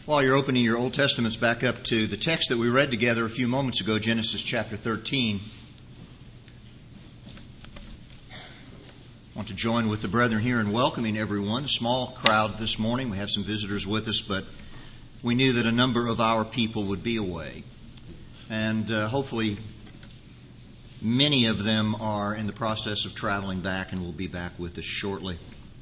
While you're opening your Old Testaments back up to the text that we read together a few moments ago, Genesis chapter 13, I want to join with the brethren here in welcoming everyone. A small crowd this morning. We have some visitors with us, but we knew that a number of our people would be away. And hopefully many of them are in the process of traveling back and will be back with us shortly.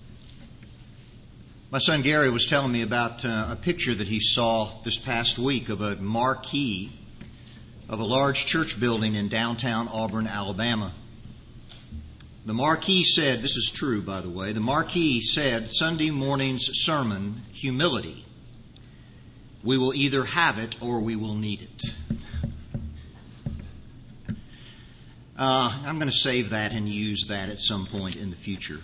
My son Gary was telling me about a picture that he saw this past week of a marquee of a large church building in downtown Auburn, Alabama. The marquee said, this is true by the way, the marquee said, Sunday morning's sermon, humility. We will either have it or we will need it. I'm going to save that and use that at some point in the future.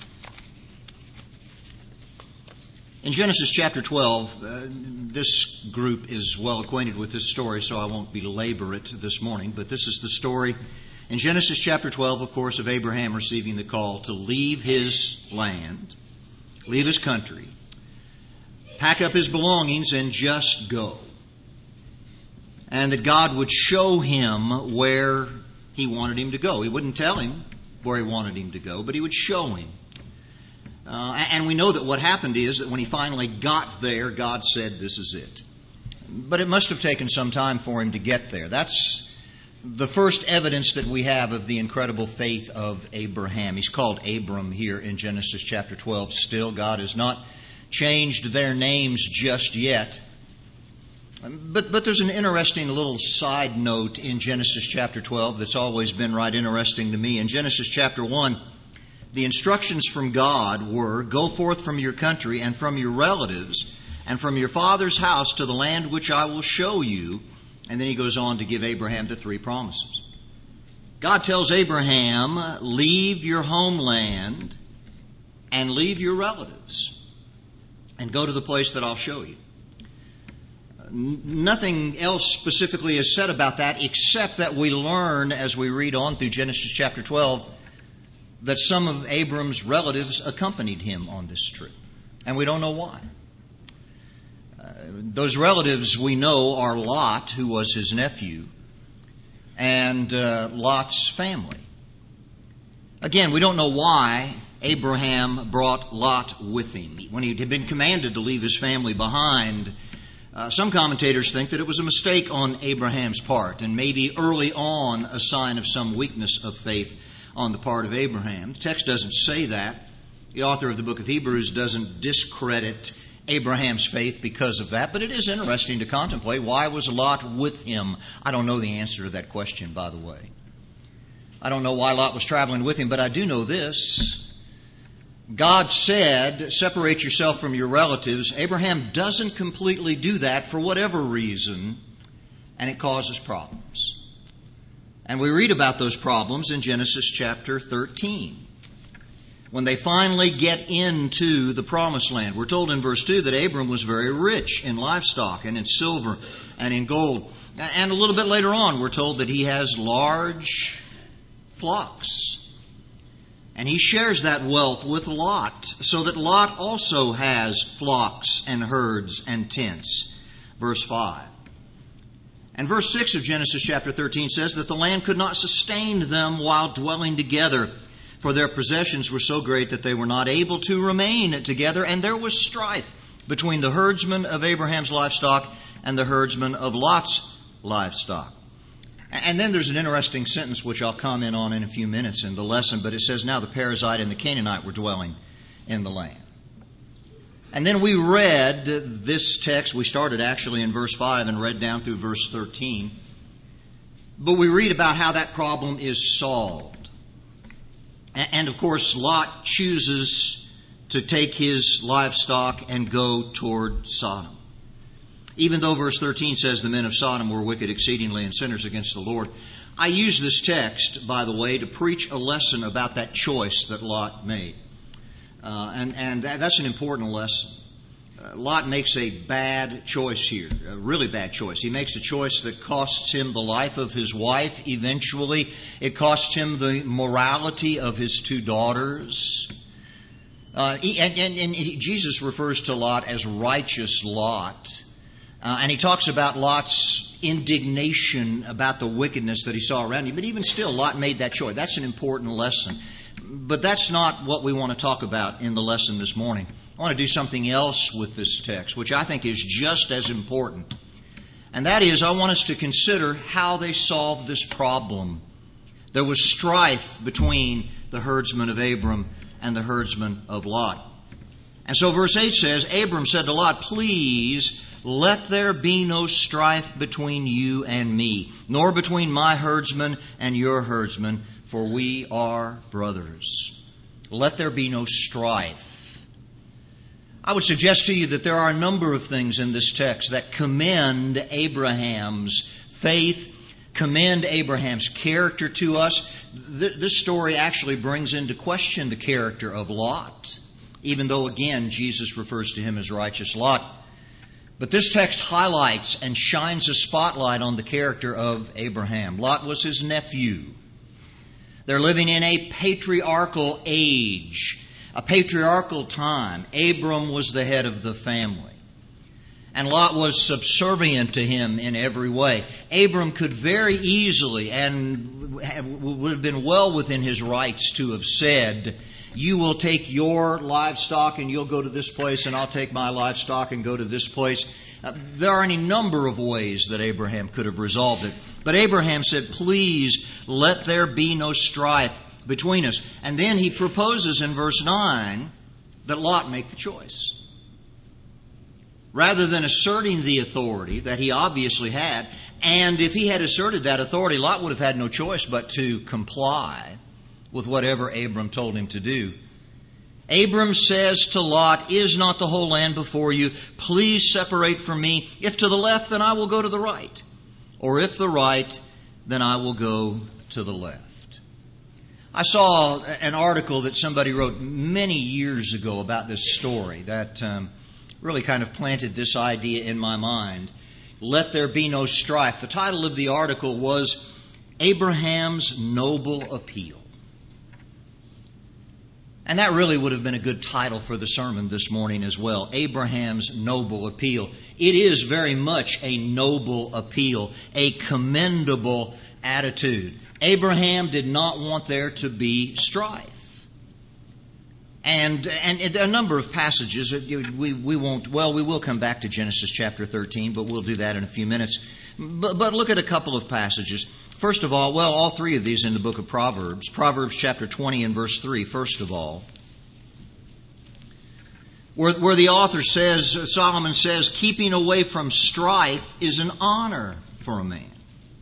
In Genesis chapter 12, this group is well acquainted with this story, so I won't belabor it this morning, but this is the story in Genesis chapter 12, of course, of Abraham receiving the call to leave his land, leave his country, pack up his belongings, and just go. And that God would show him where he wanted him to go. He wouldn't tell him where he wanted him to go, but he would show him. And we know that what happened is that when he finally got there, God said, this is it. But it must have taken some time for him to get there. That's the first evidence that we have of the incredible faith of Abraham. He's called Abram here in Genesis chapter 12 still. God has not changed their names just yet. But there's an interesting little side note in Genesis chapter 12 that's always been right interesting to me. In Genesis chapter 1, the instructions from God were, go forth from your country and from your relatives and from your father's house to the land which I will show you. And then he goes on to give Abraham the three promises. God tells Abraham, leave your homeland and leave your relatives and go to the place that I'll show you. Nothing else specifically is said about that except that we learn as we read on through Genesis chapter 12 that some of Abram's relatives accompanied him on this trip. And we don't know why. Those relatives we know are Lot, who was his nephew, and Lot's family. Again, we don't know why Abraham brought Lot with him. When he had been commanded to leave his family behind, some commentators think that it was a mistake on Abraham's part, and maybe early on a sign of some weakness of faith on the part of Abraham. The text doesn't say that. The author of the book of Hebrews doesn't discredit Abraham's faith because of that, but it is interesting to contemplate, why was Lot with him? I don't know the answer to that question, by the way. I don't know why Lot was traveling with him, but I do know this. God said, separate yourself from your relatives. Abraham doesn't completely do that for whatever reason, and it causes problems. And we read about those problems in Genesis chapter 13. When they finally get into the promised land, we're told in verse 2 that Abram was very rich in livestock and in silver and in gold. And a little bit later on, we're told that he has large flocks. And he shares that wealth with Lot, so that Lot also has flocks and herds and tents. Verse 5. And verse 6 of Genesis chapter 13 says that the land could not sustain them while dwelling together, for their possessions were so great that they were not able to remain together, and there was strife between the herdsmen of Abraham's livestock and the herdsmen of Lot's livestock. And then there's an interesting sentence which I'll comment on in a few minutes in the lesson, but it says, now the Perizzite and the Canaanite were dwelling in the land. And then we read this text. We started actually in verse 5 and read down through verse 13. But we read about how that problem is solved. And of course, Lot chooses to take his livestock and go toward Sodom. Even though verse 13 says the men of Sodom were wicked exceedingly and sinners against the Lord. I use this text, by the way, to preach a lesson about that choice that Lot made. And that's an important lesson. Lot makes a bad choice here, a really bad choice. He makes a choice that costs him the life of his wife eventually. It costs him the morality of his two daughters. Jesus refers to Lot as righteous Lot. And he talks about Lot's indignation about the wickedness that he saw around him. But even still, Lot made that choice. That's an important lesson. But that's not what we want to talk about in the lesson this morning. I want to do something else with this text, which I think is just as important. And that is, I want us to consider how they solved this problem. There was strife between the herdsmen of Abram and the herdsmen of Lot. And so verse 8 says, Abram said to Lot, "Please let there be no strife between you and me, nor between my herdsmen and your herdsmen, for we are brothers." Let there be no strife. I would suggest to you that there are a number of things in this text that commend Abraham's faith, commend Abraham's character to us. This story actually brings into question the character of Lot, even though, again, Jesus refers to him as righteous Lot. But this text highlights and shines a spotlight on the character of Abraham. Lot was his nephew. They're living in a patriarchal age, a patriarchal time. Abram was the head of the family. And Lot was subservient to him in every way. Abram could very easily, and would have been well within his rights to have said, "You will take your livestock and you'll go to this place, and I'll take my livestock and go to this place." There are any number of ways that Abraham could have resolved it. But Abraham said, "Please let there be no strife between us." And then he proposes in verse 9 that Lot make the choice. Rather than asserting the authority that he obviously had, and if he had asserted that authority, Lot would have had no choice but to comply with whatever Abram told him to do. Abram says to Lot, "Is not the whole land before you? Please separate from me. If to the left, then I will go to the right. Or if the right, then I will go to the left." I saw an article that somebody wrote many years ago about this story that really kind of planted this idea in my mind. Let there be no strife. The title of the article was Abraham's Noble Appeal. And that really would have been a good title for the sermon this morning as well. Abraham's Noble Appeal. It is very much a noble appeal, a commendable attitude. Abraham did not want there to be strife. And a number of passages, we will come back to Genesis chapter 13, but we'll do that in a few minutes. But look at a couple of passages. First of all, all three of these in the book of Proverbs. Proverbs chapter 20 and verse 3, first of all, where the author says, Solomon says, "Keeping away from strife is an honor for a man,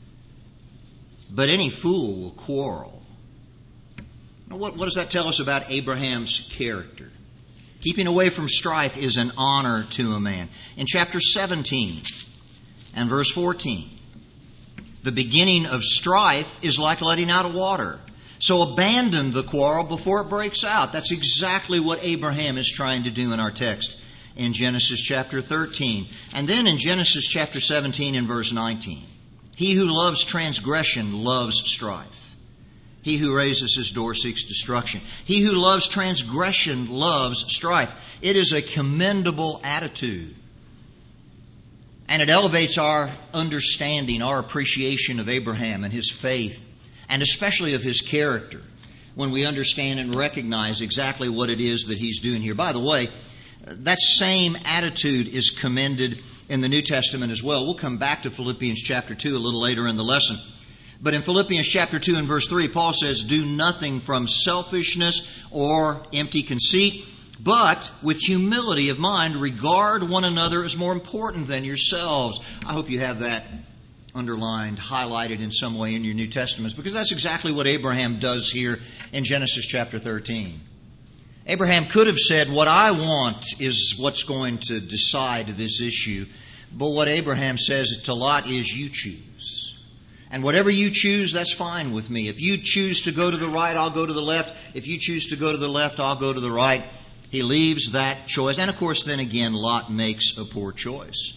but any fool will quarrel." Now, what does that tell us about Abraham's character? Keeping away from strife is an honor to a man. In chapter 17 and verse 14, the beginning of strife is like letting out of water. So abandon the quarrel before it breaks out. That's exactly what Abraham is trying to do in our text in Genesis chapter 13. And then in Genesis chapter 17 and verse 19, "He who loves transgression loves strife. He who raises his door seeks destruction. He who loves transgression loves strife." It is a commendable attitude. And it elevates our understanding, our appreciation of Abraham and his faith, and especially of his character, when we understand and recognize exactly what it is that he's doing here. By the way, that same attitude is commended in the New Testament as well. We'll come back to Philippians chapter 2 a little later in the lesson. But in Philippians chapter 2 and verse 3, Paul says, "Do nothing from selfishness or empty conceit, but with humility of mind regard one another as more important than yourselves." I hope you have that underlined, highlighted in some way in your New Testaments, because that's exactly what Abraham does here in Genesis chapter 13. Abraham could have said, "What I want is what's going to decide this issue." But what Abraham says to Lot is, "You choose. And whatever you choose, that's fine with me. If you choose to go to the right, I'll go to the left. If you choose to go to the left, I'll go to the right." He leaves that choice. And of course, then again, Lot makes a poor choice.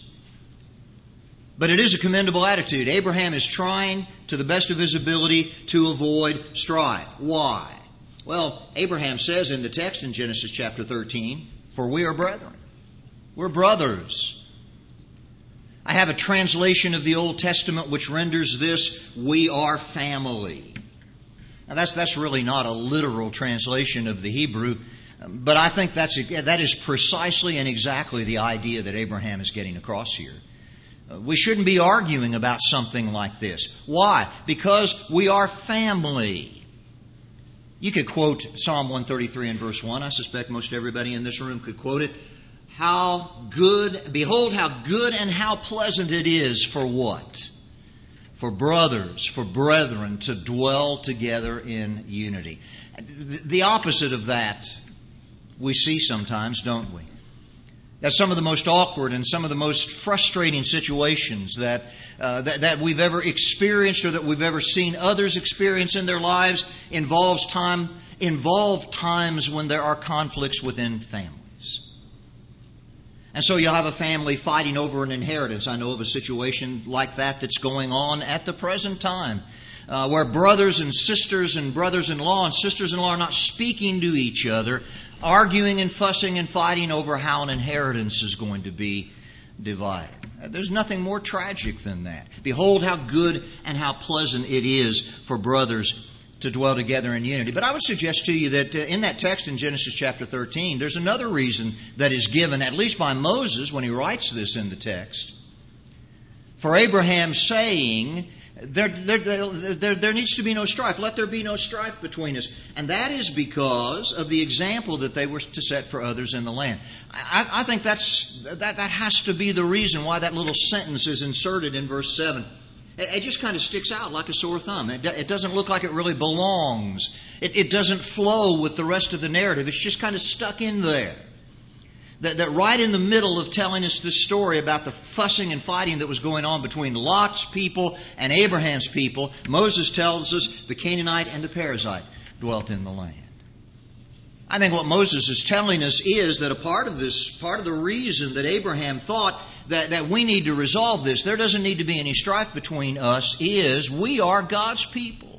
But it is a commendable attitude. Abraham is trying, to the best of his ability, to avoid strife. Why? Well, Abraham says in the text in Genesis chapter 13, "For we are brethren." We're brothers. I have a translation of the Old Testament which renders this, we are family. Now that's really not a literal translation of the Hebrew, but I think that is precisely and exactly the idea that Abraham is getting across here. We shouldn't be arguing about something like this. Why? Because we are family. You could quote Psalm 133 and verse 1. I suspect most everybody in this room could quote it. Behold how good and how pleasant it is for what? For brothers, for brethren to dwell together in unity. The opposite of that we see sometimes, don't we? That some of the most awkward and some of the most frustrating situations that we've ever experienced or that we've ever seen others experience in their lives involve times when there are conflicts within families. And so you'll have a family fighting over an inheritance. I know of a situation like that that's going on at the present time, where brothers and brothers-in-law and sisters-in-law are not speaking to each other, arguing and fussing and fighting over how an inheritance is going to be divided. There's nothing more tragic than that. Behold how good and how pleasant it is for brothers to dwell together in unity. But I would suggest to you that in that text in Genesis chapter 13, there's another reason that is given, at least by Moses when he writes this in the text, for Abraham saying, there needs to be no strife. Let there be no strife between us. And that is because of the example that they were to set for others in the land. I think that has to be the reason why that little sentence is inserted in verse 7. It just kind of sticks out like a sore thumb. It doesn't look like it really belongs. It doesn't flow with the rest of the narrative. It's just kind of stuck in there. That right in the middle of telling us this story about the fussing and fighting that was going on between Lot's people and Abraham's people, Moses tells us the Canaanite and the Perizzite dwelt in the land. I think what Moses is telling us is that part of the reason that Abraham thought that we need to resolve this, there doesn't need to be any strife between us, is we are God's people.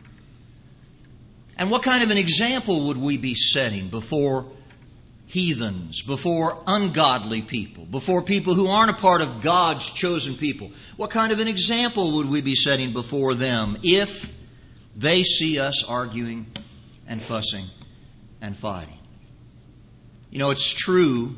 And what kind of an example would we be setting before heathens, before ungodly people, before people who aren't a part of God's chosen people? What kind of an example would we be setting before them if they see us arguing and fussing and fighting? You know, it's true,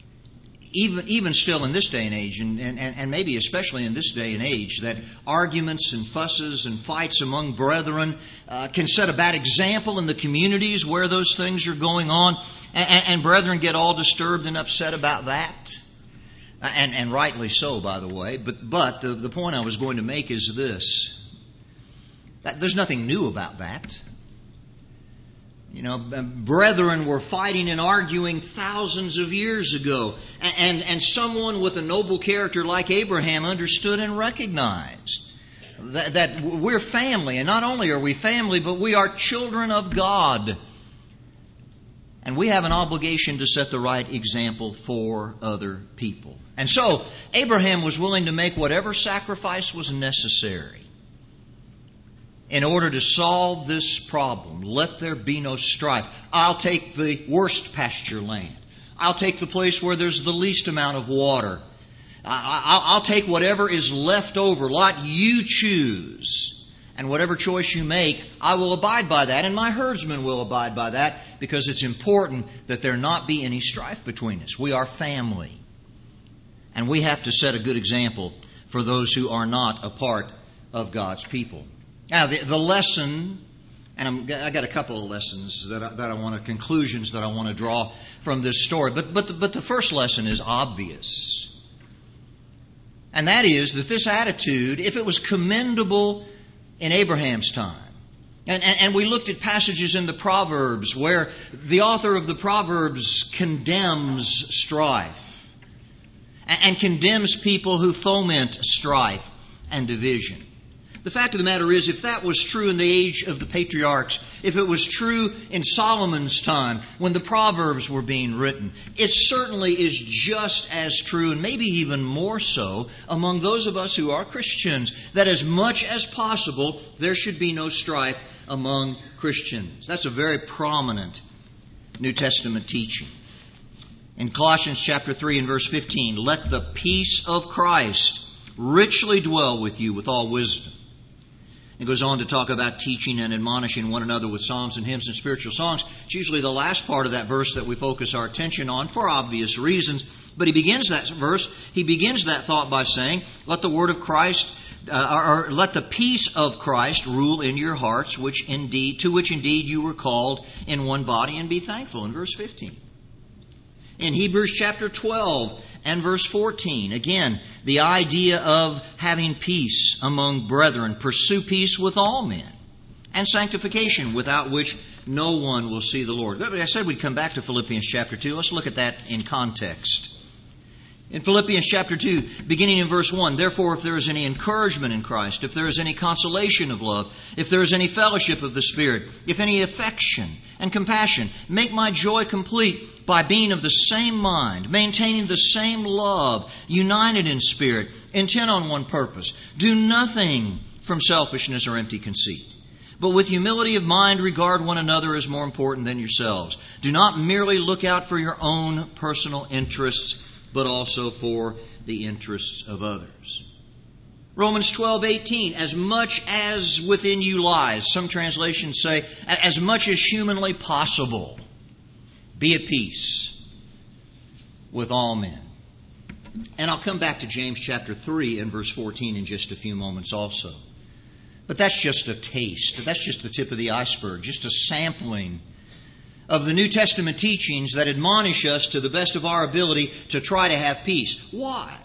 even still in this day and age, and maybe especially in this day and age, that arguments and fusses and fights among brethren can set a bad example in the communities where those things are going on, and brethren get all disturbed and upset about that, and rightly so, by the way. But the point I was going to make is this: that there's nothing new about that. You know, brethren were fighting and arguing thousands of years ago. And someone with a noble character like Abraham understood and recognized that we're family. And not only are we family, but we are children of God. And we have an obligation to set the right example for other people. And so Abraham was willing to make whatever sacrifice was necessary in order to solve this problem. Let there be no strife. I'll take the worst pasture land. I'll take the place where there's the least amount of water. I'll take whatever is left over. Lot, you choose. And whatever choice you make, I will abide by that, and my herdsmen will abide by that, because it's important that there not be any strife between us. We are family. And we have to set a good example for those who are not a part of God's people. Now, the lesson, and I got a couple of lessons conclusions that I want to draw from this story. But the first lesson is obvious. And that is that this attitude, if it was commendable in Abraham's time, and we looked at passages in the Proverbs where the author of the Proverbs condemns strife and condemns people who foment strife and division. The fact of the matter is, if that was true in the age of the patriarchs, if it was true in Solomon's time when the Proverbs were being written, it certainly is just as true, and maybe even more so, among those of us who are Christians, that as much as possible, there should be no strife among Christians. That's a very prominent New Testament teaching. In Colossians chapter 3 and verse 15, let the peace of Christ richly dwell with you with all wisdom. It goes on to talk about teaching and admonishing one another with psalms and hymns and spiritual songs. It's usually the last part of that verse that we focus our attention on for obvious reasons. But he begins that thought by saying, let the word of Christ, or let the peace of Christ rule in your hearts, to which indeed you were called in one body, and be thankful, in verse 15. In Hebrews chapter 12 and verse 14, again, the idea of having peace among brethren. Pursue peace with all men, and sanctification, without which no one will see the Lord. I said we'd come back to Philippians chapter 2. Let's look at that in context. In Philippians chapter 2, beginning in verse 1, therefore, if there is any encouragement in Christ, if there is any consolation of love, if there is any fellowship of the Spirit, if any affection and compassion, make my joy complete by being of the same mind, maintaining the same love, united in spirit, intent on one purpose. Do nothing from selfishness or empty conceit, but with humility of mind regard one another as more important than yourselves. Do not merely look out for your own personal interests, but also for the interests of others. Romans 12:18, as much as within you lies, some translations say, as much as humanly possible, be at peace with all men. And I'll come back to James chapter 3 and verse 14 in just a few moments also. But that's just a taste. That's just the tip of the iceberg, just a sampling of the New Testament teachings that admonish us to the best of our ability to try to have peace. Why?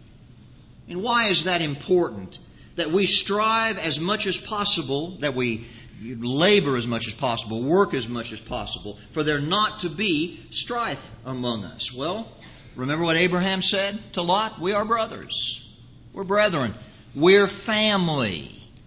And why is that important? That we strive as much as possible, that we labor as much as possible, work as much as possible, for there not to be strife among us. Well, remember what Abraham said to Lot? We are brothers. We're brethren. We're family.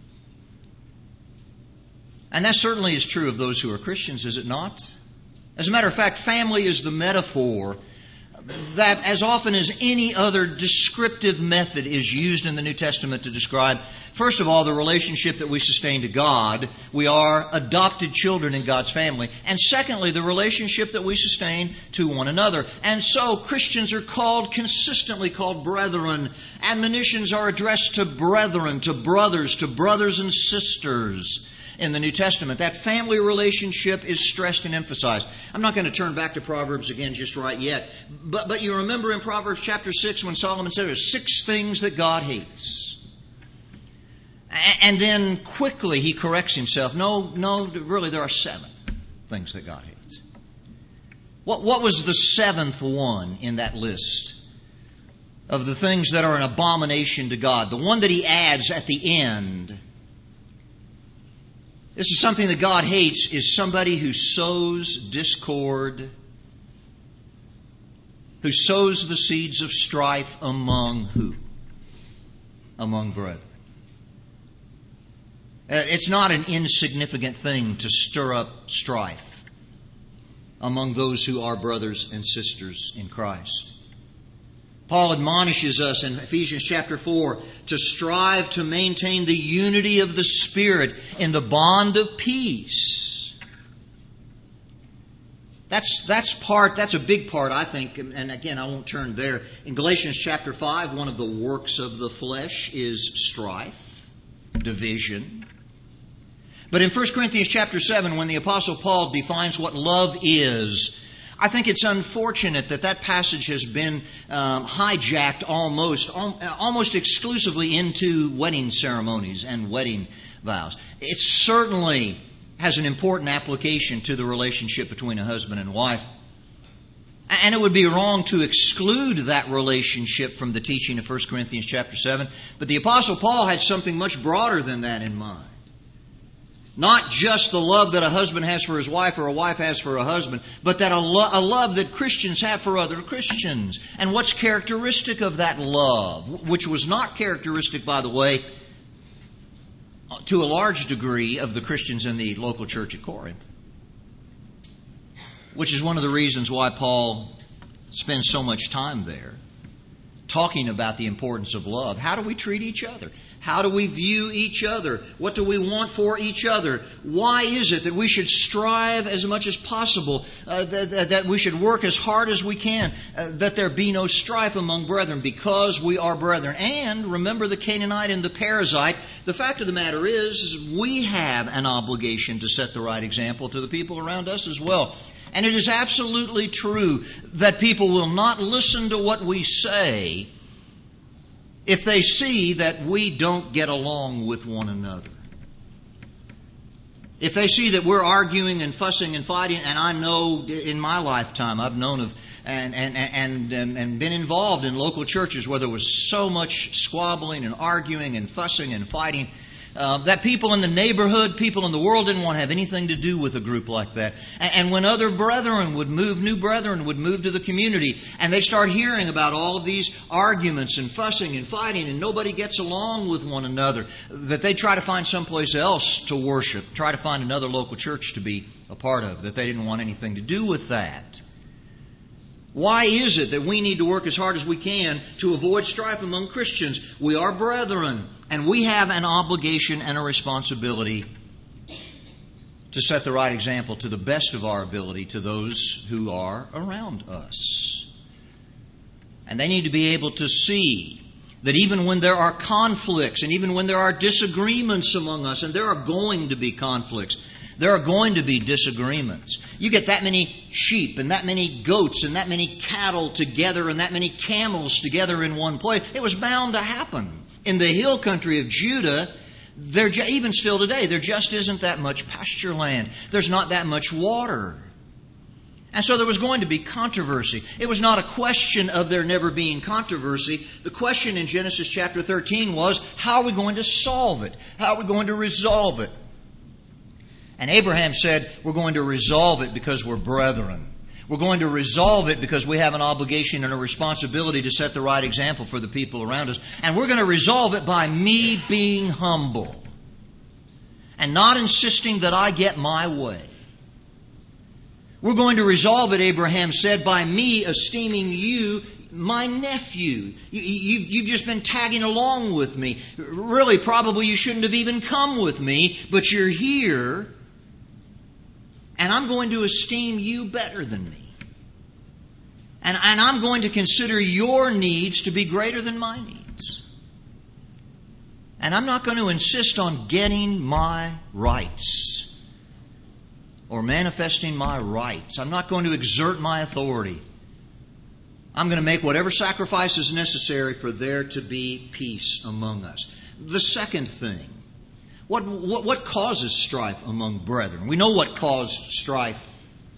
And that certainly is true of those who are Christians, is it not? As a matter of fact, family is the metaphor that as often as any other descriptive method is used in the New Testament to describe, first of all, the relationship that we sustain to God. We are adopted children in God's family. And secondly, the relationship that we sustain to one another. And so Christians are consistently called brethren. Admonitions are addressed to brethren, to brothers and sisters. In the New Testament, that family relationship is stressed and emphasized. I'm not going to turn back to Proverbs again just right yet. But you remember in Proverbs chapter 6 when Solomon said there's 6 things that God hates. And then quickly he corrects himself. No, really there are 7 things that God hates. What was the 7th one in that list of the things that are an abomination to God? The one that he adds at the end. This is something that God hates, is somebody who sows discord, who sows the seeds of strife among who? Among brethren. It's not an insignificant thing to stir up strife among those who are brothers and sisters in Christ. Paul admonishes us in Ephesians chapter 4 to strive to maintain the unity of the Spirit in the bond of peace. That's a big part, I think, and again, I won't turn there. In Galatians chapter 5, one of the works of the flesh is strife, division. But in 1 Corinthians chapter 7, when the Apostle Paul defines what love is, I think it's unfortunate that passage has been hijacked almost exclusively into wedding ceremonies and wedding vows. It certainly has an important application to the relationship between a husband and wife. And it would be wrong to exclude that relationship from the teaching of 1 Corinthians chapter 7. But the Apostle Paul had something much broader than that in mind. Not just the love that a husband has for his wife or a wife has for a husband, but that a love that Christians have for other Christians. And what's characteristic of that love, which was not characteristic, by the way, to a large degree of the Christians in the local church at Corinth. Which is one of the reasons why Paul spends so much time there. talking about the importance of love, how do we treat each other? How do we view each other? What do we want for each other? Why is it that we should strive as much as possible, that we should work as hard as we can, that there be no strife among brethren? Because we are brethren. And remember the Canaanite and the Perizzite. The fact of the matter is we have an obligation to set the right example to the people around us as well. And it is absolutely true that people will not listen to what we say if they see that we don't get along with one another. If they see that we're arguing and fussing and fighting, and I know in my lifetime I've known of and been involved in local churches where there was so much squabbling and arguing and fussing and fighting, that people in the neighborhood, people in the world didn't want to have anything to do with a group like that. And when other brethren would move, new brethren would move to the community, and they start hearing about all of these arguments and fussing and fighting, and nobody gets along with one another, that they try to find someplace else to worship, try to find another local church to be a part of, that they didn't want anything to do with that. Why is it that we need to work as hard as we can to avoid strife among Christians? We are brethren, and we have an obligation and a responsibility to set the right example to the best of our ability to those who are around us. And they need to be able to see that even when there are conflicts and even when there are disagreements among us, and there are going to be conflicts, there are going to be disagreements. You get that many sheep and that many goats and that many cattle together and that many camels together in one place. It was bound to happen. In the hill country of Judah, even still today, there just isn't that much pasture land. There's not that much water. And so there was going to be controversy. It was not a question of there never being controversy. The question in Genesis chapter 13 was, how are we going to solve it? How are we going to resolve it? And Abraham said, we're going to resolve it because we're brethren. We're going to resolve it because we have an obligation and a responsibility to set the right example for the people around us. And we're going to resolve it by me being humble and not insisting that I get my way. We're going to resolve it, Abraham said, by me esteeming you my nephew. You've just been tagging along with me. Really, probably you shouldn't have even come with me, but you're here. And I'm going to esteem you better than me. And I'm going to consider your needs to be greater than my needs. And I'm not going to insist on getting my rights or manifesting my rights. I'm not going to exert my authority. I'm going to make whatever sacrifice is necessary for there to be peace among us. The second thing, what causes strife among brethren? We know what caused strife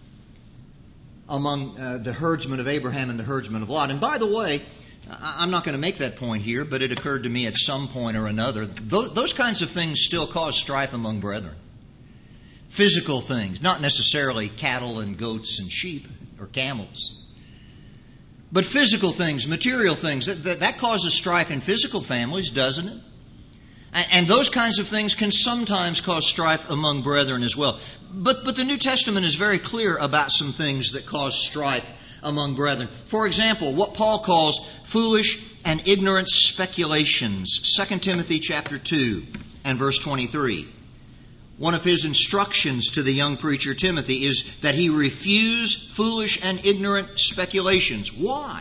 among the herdsmen of Abraham and the herdsmen of Lot. And by the way, I'm not going to make that point here, but it occurred to me at some point or another. Those kinds of things still cause strife among brethren. Physical things, not necessarily cattle and goats and sheep or camels. But physical things, material things, that causes strife in physical families, doesn't it? And those kinds of things can sometimes cause strife among brethren as well. But the New Testament is very clear about some things that cause strife among brethren. For example, what Paul calls foolish and ignorant speculations. 2 Timothy chapter 2 and verse 23. One of his instructions to the young preacher Timothy is that he refuse foolish and ignorant speculations. Why?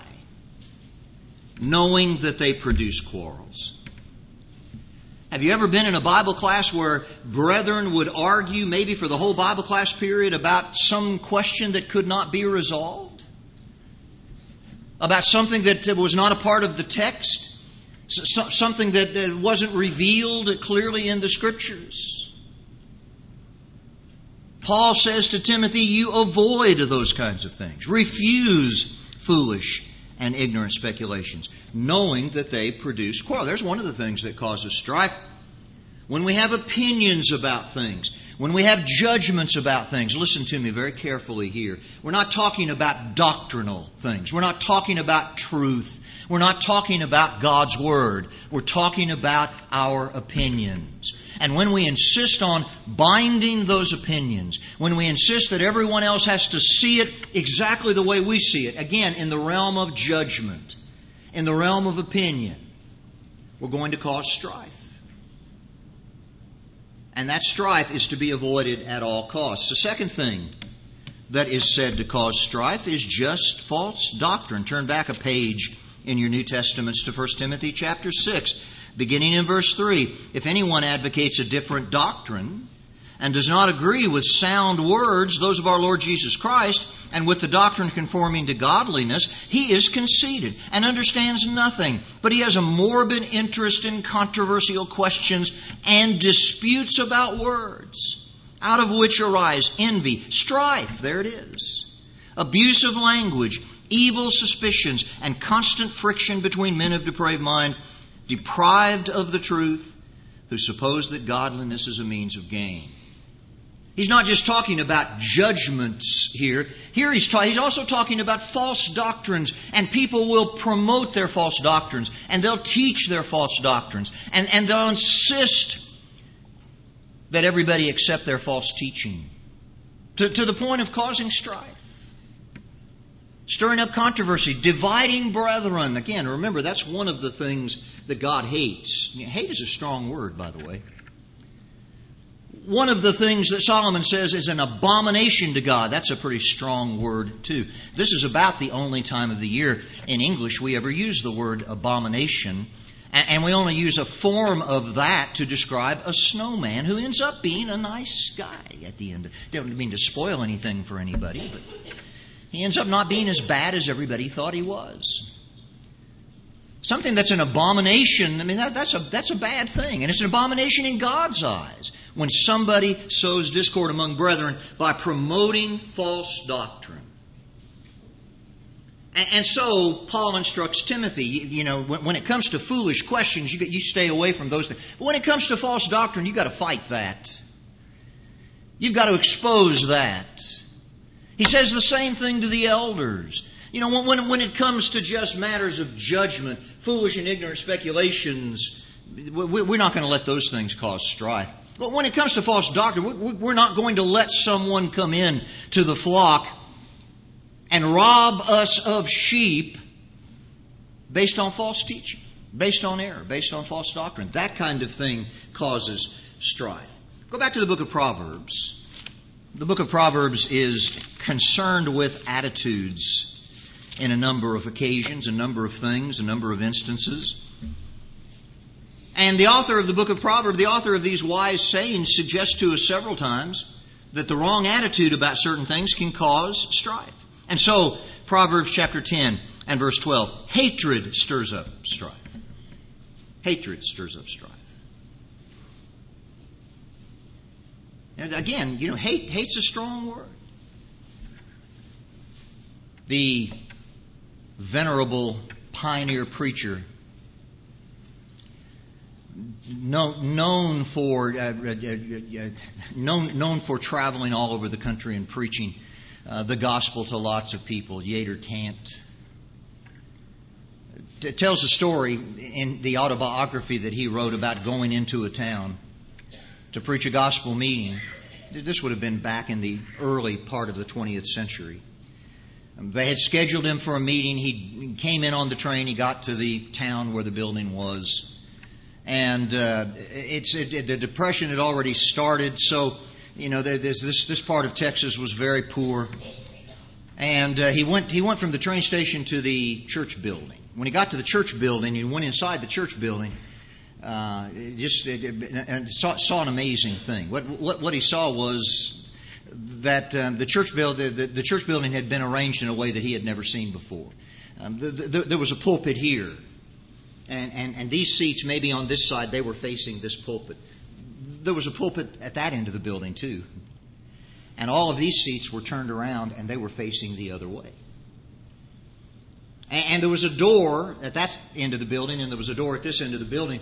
Knowing that they produce quarrels. Have you ever been in a Bible class where brethren would argue maybe for the whole Bible class period about some question that could not be resolved? About something that was not a part of the text? Something that wasn't revealed clearly in the Scriptures? Paul says to Timothy, you avoid those kinds of things. Refuse foolish and ignorant speculations, knowing that they produce quarrel. There's one of the things that causes strife. When we have opinions about things, when we have judgments about things, listen to me very carefully here. We're not talking about doctrinal things. We're not talking about truth. We're not talking about God's Word. We're talking about our opinions. And when we insist on binding those opinions, when we insist that everyone else has to see it exactly the way we see it, again, in the realm of judgment, in the realm of opinion, we're going to cause strife. And that strife is to be avoided at all costs. The second thing that is said to cause strife is just false doctrine. Turn back a page in your New Testaments to 1 Timothy chapter 6, beginning in verse 3. If anyone advocates a different doctrine and does not agree with sound words, those of our Lord Jesus Christ, and with the doctrine conforming to godliness, he is conceited and understands nothing, but he has a morbid interest in controversial questions and disputes about words, out of which arise envy, strife, there it is, abusive language, evil suspicions, and constant friction between men of depraved mind, deprived of the truth, who suppose that godliness is a means of gain. He's not just talking about judgments here. Here he's also talking about false doctrines, and people will promote their false doctrines, and they'll teach their false doctrines, and they'll insist that everybody accept their false teaching, to the point of causing strife, stirring up controversy, dividing brethren. Again, remember, that's one of the things that God hates. Hate is a strong word, by the way. One of the things that Solomon says is an abomination to God. That's a pretty strong word, too. This is about the only time of the year in English we ever use the word abomination. And we only use a form of that to describe a snowman who ends up being a nice guy at the end. Don't mean to spoil anything for anybody, but he ends up not being as bad as everybody thought he was. Something that's an abomination, I mean, that's a bad thing. And it's an abomination in God's eyes when somebody sows discord among brethren by promoting false doctrine. And so Paul instructs Timothy, when it comes to foolish questions, you stay away from those things. But when it comes to false doctrine, you've got to fight that. You've got to expose that. He says the same thing to the elders. When it comes to just matters of judgment, foolish and ignorant speculations, we're not going to let those things cause strife. But when it comes to false doctrine, we're not going to let someone come in to the flock and rob us of sheep based on false teaching, based on error, based on false doctrine. That kind of thing causes strife. Go back to the book of Proverbs. The book of Proverbs is concerned with attitudes in a number of occasions, a number of things, a number of instances. And the author of the book of Proverbs, the author of these wise sayings, suggests to us several times that the wrong attitude about certain things can cause strife. And so, Proverbs chapter 10 and verse 12, hatred stirs up strife. Hatred stirs up strife. And again, hate's a strong word. The venerable pioneer preacher, known for traveling all over the country and preaching the gospel to lots of people, Yater Tant, tells a story in the autobiography that he wrote about going into a town to preach a gospel meeting. This would have been back in the early part of the 20th century. They had scheduled him for a meeting. He came in on the train. He got to the town where the building was. And the Depression had already started. So, this part of Texas was very poor. And he went from the train station to the church building. When he got to the church building, he went inside the church building. And saw an amazing thing. What he saw was that the church building had been arranged in a way that he had never seen before. There was a pulpit here, and these seats, maybe on this side, they were facing this pulpit. There was a pulpit at that end of the building too, and all of these seats were turned around and they were facing the other way. And there was a door at that end of the building, and there was a door at this end of the building.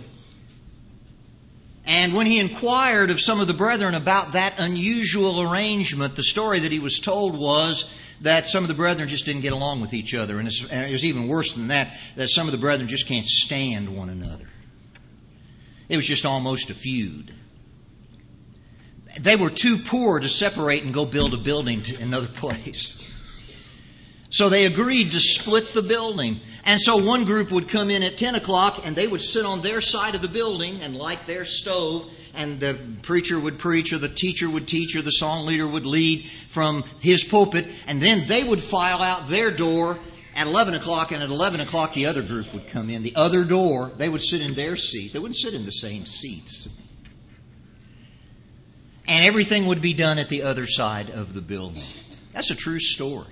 And when he inquired of some of the brethren about that unusual arrangement, the story that he was told was that some of the brethren just didn't get along with each other. And it was even worse than that some of the brethren just can't stand one another. It was just almost a feud. They were too poor to separate and go build a building in another place. So they agreed to split the building. And so one group would come in at 10 o'clock and they would sit on their side of the building and light their stove, and the preacher would preach, or the teacher would teach, or the song leader would lead from his pulpit, and then they would file out their door at 11 o'clock, and at 11 o'clock the other group would come in. The other door, they would sit in their seats. They wouldn't sit in the same seats. And everything would be done at the other side of the building. That's a true story.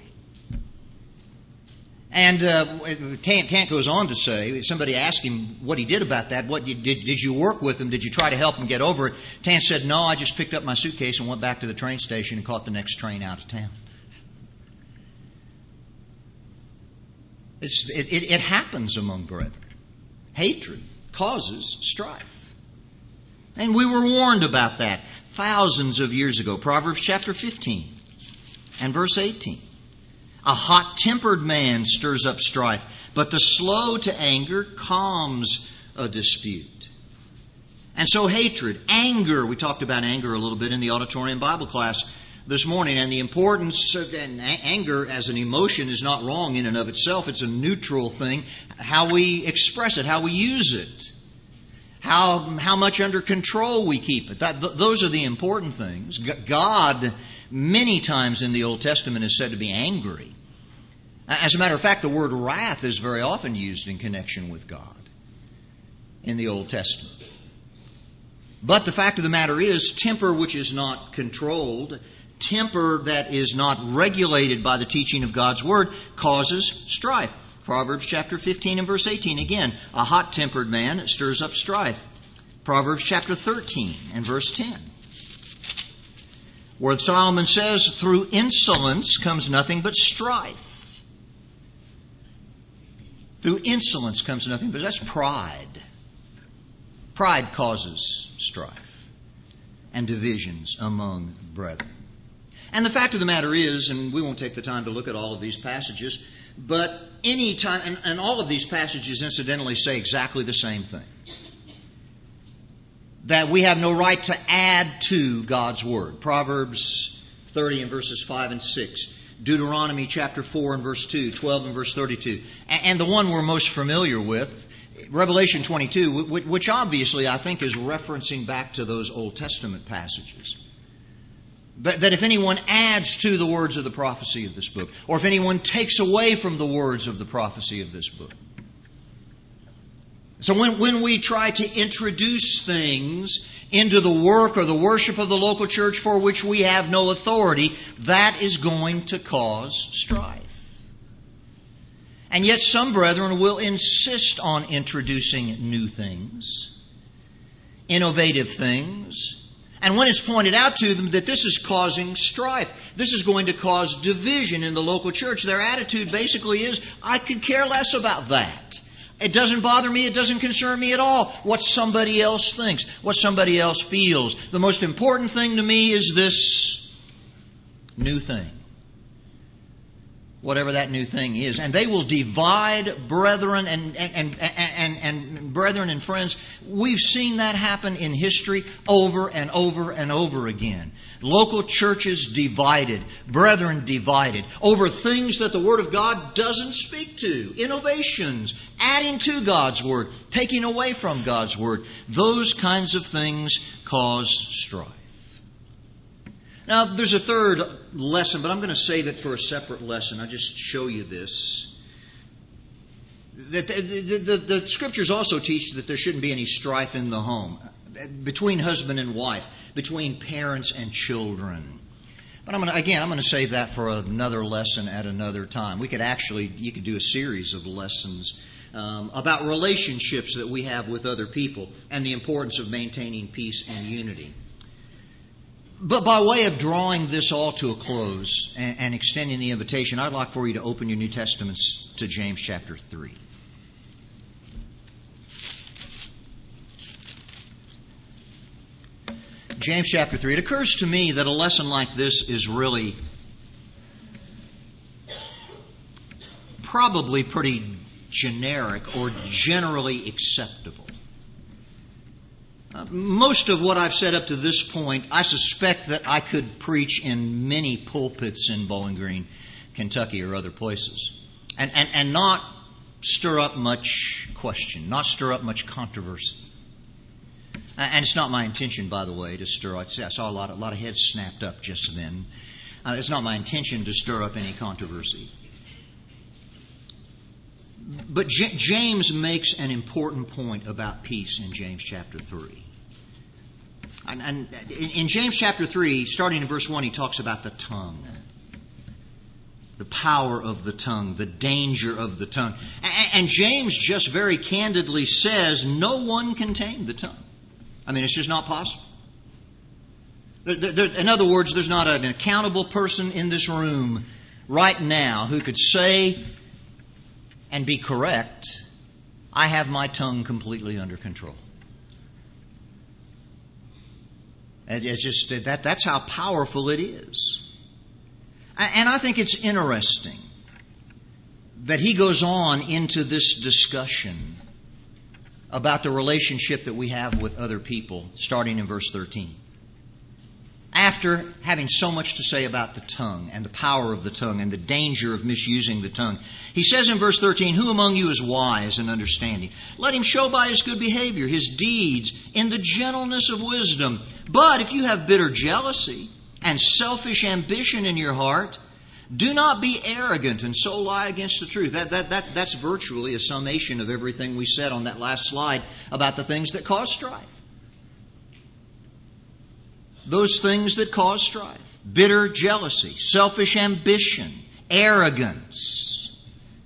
And Tant goes on to say, somebody asked him what he did about that. Did you work with him? Did you try to help him get over it? Tant said, no, I just picked up my suitcase and went back to the train station and caught the next train out of town. It happens among brethren. Hatred causes strife. And we were warned about that thousands of years ago. Proverbs chapter 15 and verse 18. A hot-tempered man stirs up strife, but the slow to anger calms a dispute. And so hatred, anger, we talked about anger a little bit in the auditorium Bible class this morning, and the importance of anger as an emotion is not wrong in and of itself. It's a neutral thing. How we express it, how we use it, how much under control we keep it. Those are the important things. God, many times in the Old Testament, is said to be angry. As a matter of fact, the word wrath is very often used in connection with God in the Old Testament. But the fact of the matter is, temper which is not controlled, temper that is not regulated by the teaching of God's Word, causes strife. Proverbs chapter 15 and verse 18, again, a hot-tempered man stirs up strife. Proverbs chapter 13 and verse 10, where Solomon says, through insolence comes nothing but strife. Through insolence comes nothing but that's pride. Pride causes strife and divisions among brethren. And the fact of the matter is, and we won't take the time to look at all of these passages, but any time, and all of these passages incidentally say exactly the same thing. That we have no right to add to God's Word. Proverbs 30 and verses 5 and 6. Deuteronomy chapter 4 and verse 2, 12 and verse 32. And the one we're most familiar with, Revelation 22, which obviously I think is referencing back to those Old Testament passages. That if anyone adds to the words of the prophecy of this book, or if anyone takes away from the words of the prophecy of this book. So when we try to introduce things into the work or the worship of the local church for which we have no authority, that is going to cause strife. And yet some brethren will insist on introducing new things, innovative things. And when it's pointed out to them that this is causing strife, this is going to cause division in the local church, their attitude basically is, I could care less about that. It doesn't bother me. It doesn't concern me at all what somebody else thinks, what somebody else feels. The most important thing to me is this new thing, whatever that new thing is. And they will divide brethren and brethren and friends. We've seen that happen in history over and over and over again. Local churches divided, brethren divided, over things that the Word of God doesn't speak to. Innovations, adding to God's Word, taking away from God's Word. Those kinds of things cause strife. Now, there's a third lesson, but I'm going to save it for a separate lesson. I'll just show you this. The Scriptures also teach that there shouldn't be any strife in the home, between husband and wife, between parents and children. But I'm going to save that for another lesson at another time. You could do a series of lessons about relationships that we have with other people and the importance of maintaining peace and unity. But by way of drawing this all to a close and extending the invitation, I'd like for you to open your New Testaments to James chapter 3. James chapter 3. It occurs to me that a lesson like this is really probably pretty generic or generally acceptable. Most of what I've said up to this point, I suspect that I could preach in many pulpits in Bowling Green Kentucky or other places, and not stir up much question, not stir up much controversy. And it's not my intention, by the way, to stir up. I saw a lot of heads snapped up just then. It's not my intention to stir up any controversy. But James makes an important point about peace in James chapter 3. And in James chapter 3, starting in verse 1, he talks about the tongue. The power of the tongue, the danger of the tongue. And James just very candidly says no one can tame the tongue. I mean, it's just not possible. In other words, there's not an accountable person in this room right now who could say and be correct, I have my tongue completely under control. And it's just that's how powerful it is. And I think it's interesting that he goes on into this discussion about the relationship that we have with other people, starting in verse 13. After having so much to say about the tongue and the power of the tongue and the danger of misusing the tongue, he says in verse 13, who among you is wise and understanding? Let him show by his good behavior, his deeds, in the gentleness of wisdom. But if you have bitter jealousy and selfish ambition in your heart, do not be arrogant and so lie against the truth. That's virtually a summation of everything we said on that last slide about the things that cause strife. Those things that cause strife. Bitter jealousy, selfish ambition, arrogance.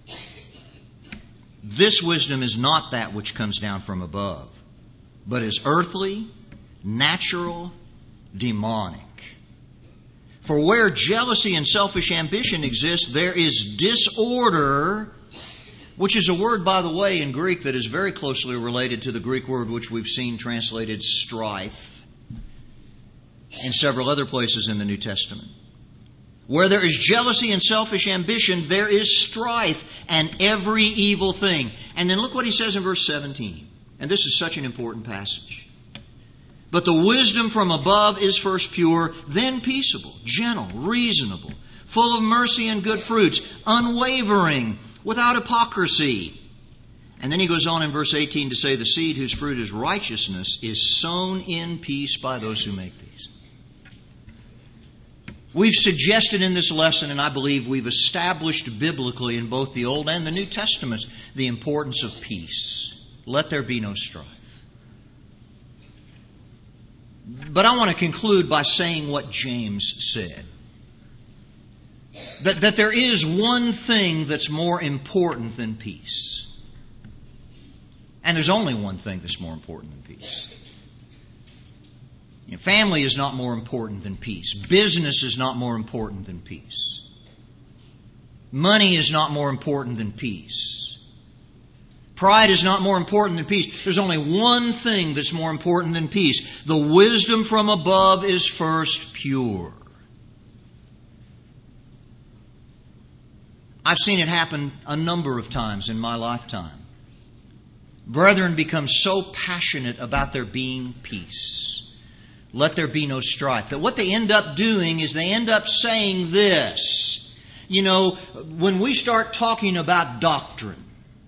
This wisdom is not that which comes down from above, but is earthly, natural, demonic. For where jealousy and selfish ambition exist, there is disorder, which is a word, by the way, in Greek that is very closely related to the Greek word which we've seen translated strife in several other places in the New Testament. Where there is jealousy and selfish ambition, there is strife and every evil thing. And then look what he says in verse 17. And this is such an important passage. But the wisdom from above is first pure, then peaceable, gentle, reasonable, full of mercy and good fruits, unwavering, without hypocrisy. And then he goes on in verse 18 to say, the seed whose fruit is righteousness is sown in peace by those who make peace. We've suggested in this lesson, and I believe we've established biblically in both the Old and the New Testaments, the importance of peace. Let there be no strife. But I want to conclude by saying what James said. That there is one thing that's more important than peace. And there's only one thing that's more important than peace. Family is not more important than peace. Business is not more important than peace. Money is not more important than peace. Pride is not more important than peace. There's only one thing that's more important than peace. The wisdom from above is first pure. I've seen it happen a number of times in my lifetime. Brethren become so passionate about there being peace. Let there be no strife. That what they end up doing is they end up saying this. You know, when we start talking about doctrine,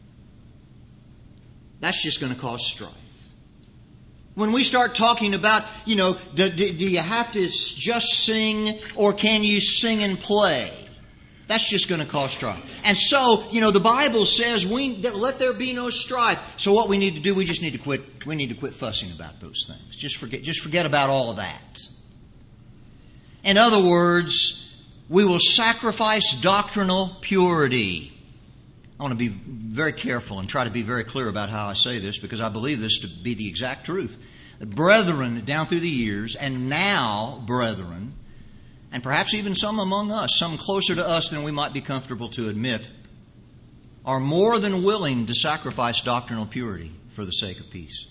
that's just going to cause strife. When we start talking about, do you have to just sing or can you sing and play? That's just going to cause strife. And so, the Bible says let there be no strife. So what we need to do, we need to quit fussing about those things. Just forget about all of that. In other words, we will sacrifice doctrinal purity. I want to be very careful and try to be very clear about how I say this because I believe this to be the exact truth. The brethren down through the years and now brethren, and perhaps even some among us, some closer to us than we might be comfortable to admit, are more than willing to sacrifice doctrinal purity for the sake of peace.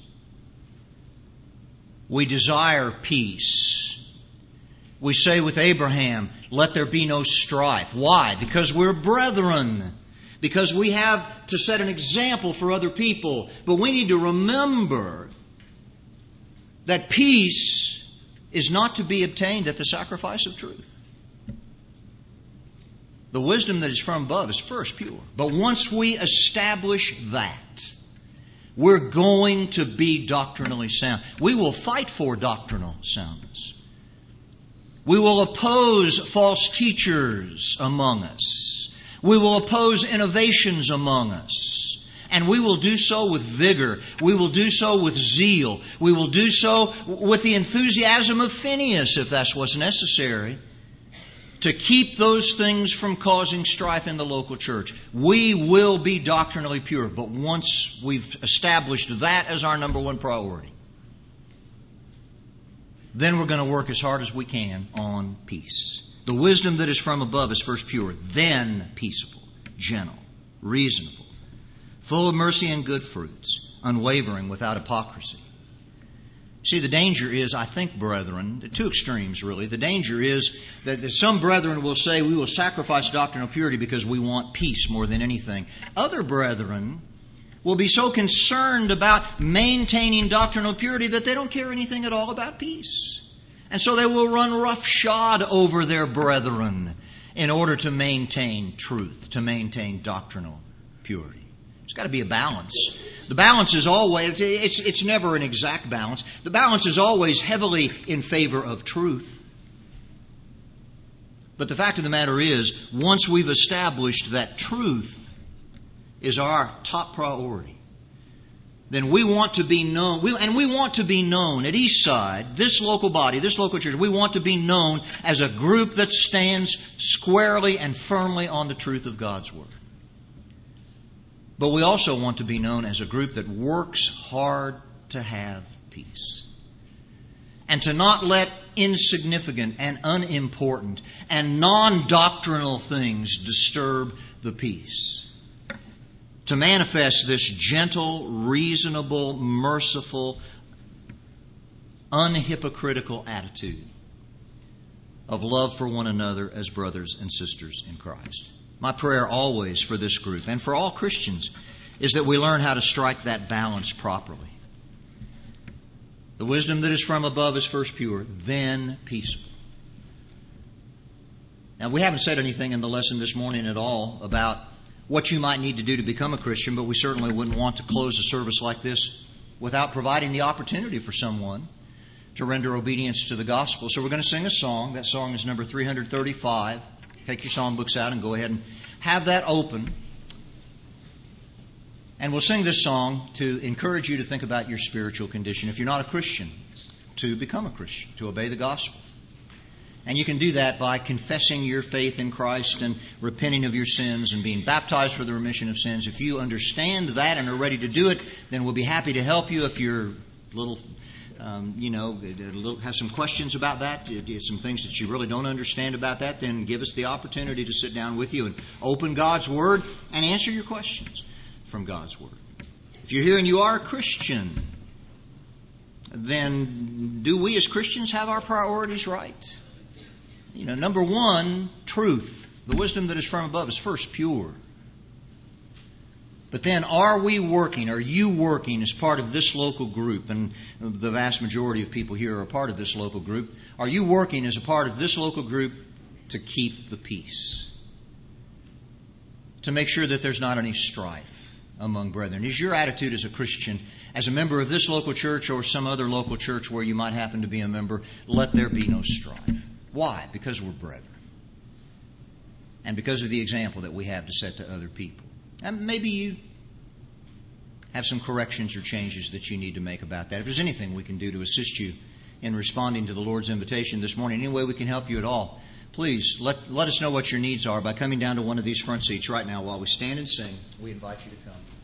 We desire peace. We say with Abraham, let there be no strife. Why? Because we're brethren. Because we have to set an example for other people. But we need to remember that peace is not to be obtained at the sacrifice of truth. The wisdom that is from above is first pure. But once we establish that, we're going to be doctrinally sound. We will fight for doctrinal soundness. We will oppose false teachers among us. We will oppose innovations among us. And we will do so with vigor. We will do so with zeal. We will do so with the enthusiasm of Phineas, if that's what's necessary, to keep those things from causing strife in the local church. We will be doctrinally pure. But once we've established that as our number one priority, then we're going to work as hard as we can on peace. The wisdom that is from above is first pure, then peaceable, gentle, reasonable, full of mercy and good fruits, unwavering, without hypocrisy. See, the danger is, I think, brethren, two extremes really. The danger is that some brethren will say we will sacrifice doctrinal purity because we want peace more than anything. Other brethren will be so concerned about maintaining doctrinal purity that they don't care anything at all about peace. And so they will run roughshod over their brethren in order to maintain truth, to maintain doctrinal purity. There's got to be a balance. The balance is always, it's never an exact balance. The balance is always heavily in favor of truth. But the fact of the matter is, once we've established that truth is our top priority, then we want to be known, and we want to be known at Eastside, this local body, this local church, we want to be known as a group that stands squarely and firmly on the truth of God's Word. But we also want to be known as a group that works hard to have peace. And to not let insignificant and unimportant and non-doctrinal things disturb the peace. To manifest this gentle, reasonable, merciful, unhypocritical attitude of love for one another as brothers and sisters in Christ. My prayer always for this group and for all Christians is that we learn how to strike that balance properly. The wisdom that is from above is first pure, then peaceable. Now, we haven't said anything in the lesson this morning at all about what you might need to do to become a Christian, but we certainly wouldn't want to close a service like this without providing the opportunity for someone to render obedience to the gospel. So we're going to sing a song. That song is number 335. Take your songbooks out and go ahead and have that open. And we'll sing this song to encourage you to think about your spiritual condition. If you're not a Christian, to become a Christian, to obey the gospel. And you can do that by confessing your faith in Christ and repenting of your sins and being baptized for the remission of sins. If you understand that and are ready to do it, then we'll be happy to help you. If you're have some questions about that, some things that you really don't understand about that, then give us the opportunity to sit down with you and open God's Word and answer your questions from God's Word. If you're here and you are a Christian, then do we as Christians have our priorities right? Number one, truth. The wisdom that is from above is first pure. But then, are you working as part of this local group? And the vast majority of people here are a part of this local group. Are you working as a part of this local group to keep the peace? To make sure that there's not any strife among brethren? Is your attitude as a Christian, as a member of this local church or some other local church where you might happen to be a member, let there be no strife? Why? Because we're brethren. And because of the example that we have to set to other people. And maybe you have some corrections or changes that you need to make about that. If there's anything we can do to assist you in responding to the Lord's invitation this morning, any way we can help you at all, please let us know what your needs are by coming down to one of these front seats right now while we stand and sing. We invite you to come.